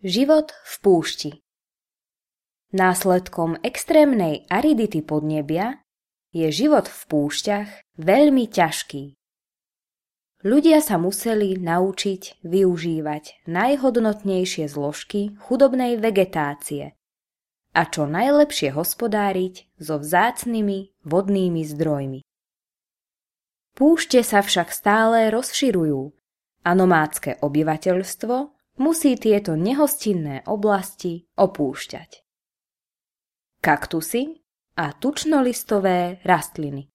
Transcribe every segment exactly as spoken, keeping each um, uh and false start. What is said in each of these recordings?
Život v púšti. Následkom extrémnej aridity podnebia je život v púšťach veľmi ťažký. Ľudia sa museli naučiť využívať najhodnotnejšie zložky chudobnej vegetácie a čo najlepšie hospodáriť so vzácnymi vodnými zdrojmi. Púšte sa však stále rozširujú a nomádske obyvateľstvo musí tieto nehostinné oblasti opúšťať. Kaktusy a tučnolistové rastliny.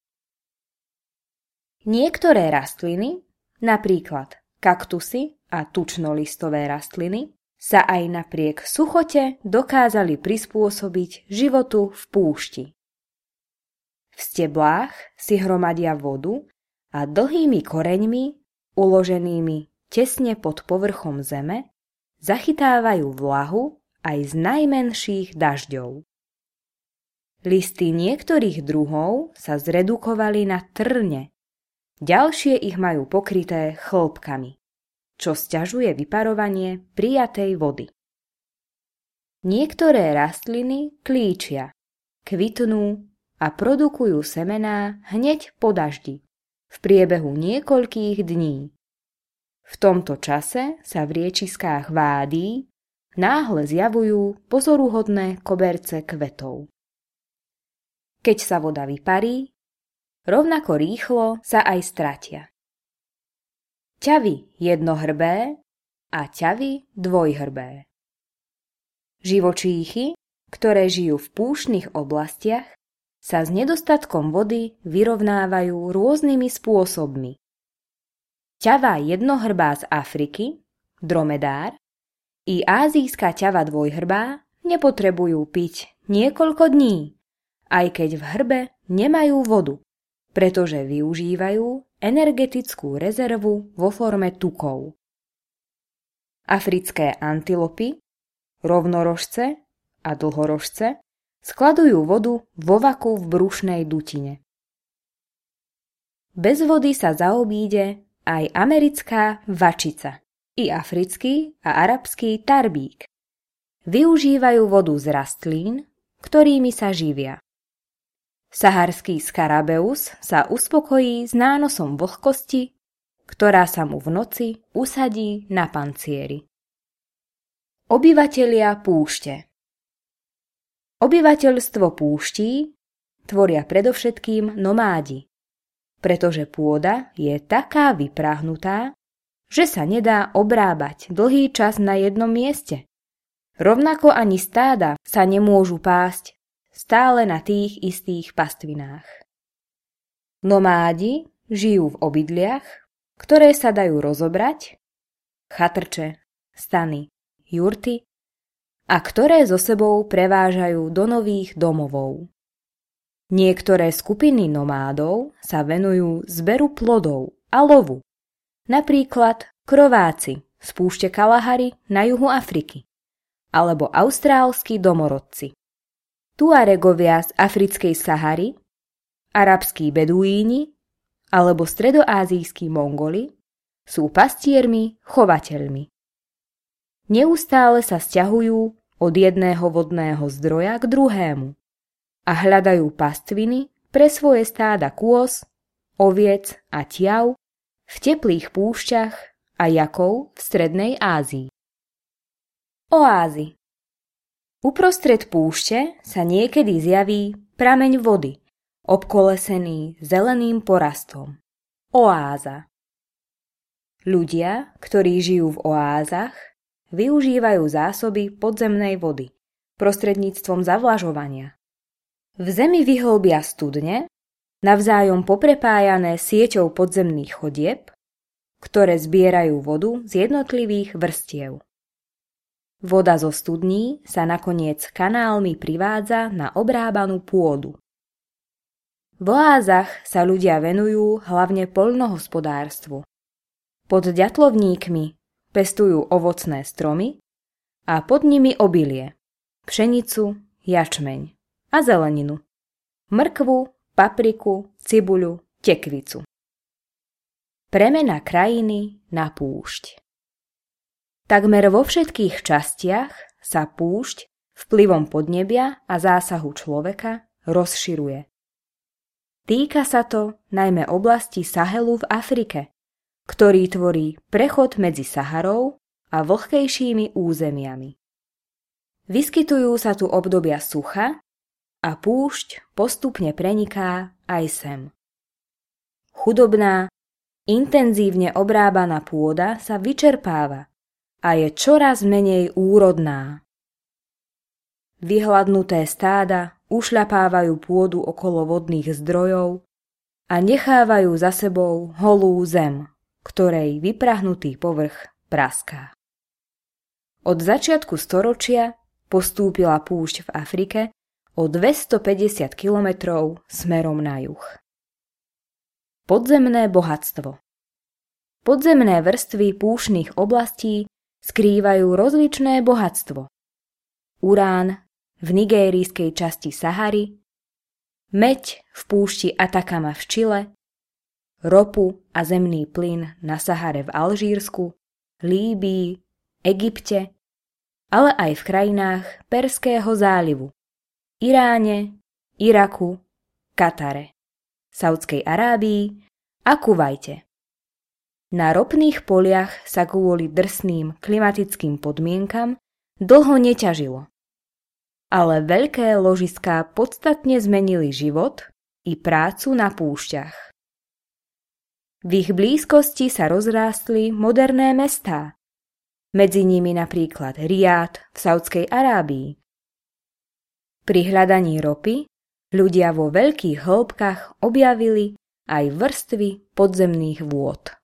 Niektoré rastliny, napríklad kaktusy a tučnolistové rastliny, sa aj napriek suchote dokázali prispôsobiť životu v púšti. V steblách si hromadia vodu a dlhými koreňmi, uloženými tesne pod povrchom zeme, zachytávajú vlahu aj z najmenších dažďov. Listy niektorých druhov sa zredukovali na trne, ďalšie ich majú pokryté chlpkami, čo sťažuje vyparovanie prijatej vody. Niektoré rastliny klíčia, kvitnú a produkujú semená hneď po daždi, v priebehu niekoľkých dní. V tomto čase sa v riečiskách vádí náhle zjavujú pozoruhodné koberce kvetov. Keď sa voda vyparí, rovnako rýchlo sa aj stratia. Ťavy jednohrbé a ťavy dvojhrbé. Živočíchy, ktoré žijú v púštnych oblastiach, sa s nedostatkom vody vyrovnávajú rôznymi spôsobmi. Ťava jednohrbá z Afriky, dromedár, i ázijská ťava dvojhrbá nepotrebujú piť niekoľko dní, aj keď v hrbe nemajú vodu, pretože využívajú energetickú rezervu vo forme tukov. Africké antilopy, rovnorožce a dlhorožce skladujú vodu vo vaku v brušnej dutine. Bez vody sa zaobíde aj americká vačica i africký a arabský tarbík. Využívajú vodu z rastlín, ktorými sa živia. Saharský skarabeus sa uspokojí s nánosom vlhkosti, ktorá sa mu v noci usadí na pancieri. Obyvatelia púšte. Obyvateľstvo púští tvoria predovšetkým nomádi, pretože pôda je taká vypráhnutá, že sa nedá obrábať dlhý čas na jednom mieste. Rovnako ani stáda sa nemôžu pásť stále na tých istých pastvinách. Nomádi žijú v obydliach, ktoré sa dajú rozobrať, chatrče, stany, jurty, a ktoré so sebou prevážajú do nových domovov. Niektoré skupiny nomádov sa venujú zberu plodov a lovu, napríklad krováci z púšte Kalahary na juhu Afriky, alebo austrálski domorodci. Tuaregovia z africkej Sahary, arabskí beduíni alebo stredoázijskí Mongoli sú pastiermi, chovateľmi. Neustále sa sťahujú od jedného vodného zdroja k druhému a hľadajú pastviny pre svoje stáda kôz, oviec a tiav v teplých púšťach a jakov v strednej Ázii. Oázy. Uprostred púšte sa niekedy zjaví prameň vody, obkolesený zeleným porastom. Oáza. Ľudia, ktorí žijú v oázach, využívajú zásoby podzemnej vody prostredníctvom zavlažovania. V zemi vyhlbia studne, navzájom poprepájané sieťou podzemných chodieb, ktoré zbierajú vodu z jednotlivých vrstiev. Voda zo studní sa nakoniec kanálmi privádza na obrábanú pôdu. V oázach sa ľudia venujú hlavne poľnohospodárstvu. Pod ďatlovníkmi pestujú ovocné stromy a pod nimi obilie, pšenicu, jačmeň a zeleninu, mrkvu, papriku, cibuľu, tekvicu. Premena krajiny na púšť. Takmer vo všetkých častiach sa púšť vplyvom podnebia a zásahu človeka rozširuje. Týka sa to najmä oblasti Sahelu v Afrike, ktorý tvorí prechod medzi Saharou a vlhkejšími územiami. Vyskytujú sa tu obdobia sucha a púšť postupne preniká aj sem. Chudobná, intenzívne obrábaná pôda sa vyčerpáva a je čoraz menej úrodná. Vyhladnuté stáda ušľapávajú pôdu okolo vodných zdrojov a nechávajú za sebou holú zem, ktorej vyprahnutý povrch praská. Od začiatku storočia postúpila púšť v Afrike o dvestopäťdesiat kilometrov smerom na juh. Podzemné bohatstvo. Podzemné vrstvy púšnych oblastí skrývajú rozličné bohatstvo. Urán v nigérijskej časti Sahary, meď v púšti Atakama v Čile, ropu a zemný plyn na Sahare v Alžírsku, Líbii, Egypte, ale aj v krajinách Perského zálivu, Iráne, Iraku, Katare, Saudskej Arábii a Kuvajte. Na ropných poliach sa kvôli drsným klimatickým podmienkam dlho neťažilo, ale veľké ložiská podstatne zmenili život i prácu na púšťach. V ich blízkosti sa rozrástli moderné mestá, medzi nimi napríklad Riad v Saudskej Arábii. Pri hľadaní ropy ľudia vo veľkých hĺbkach objavili aj vrstvy podzemných vôd.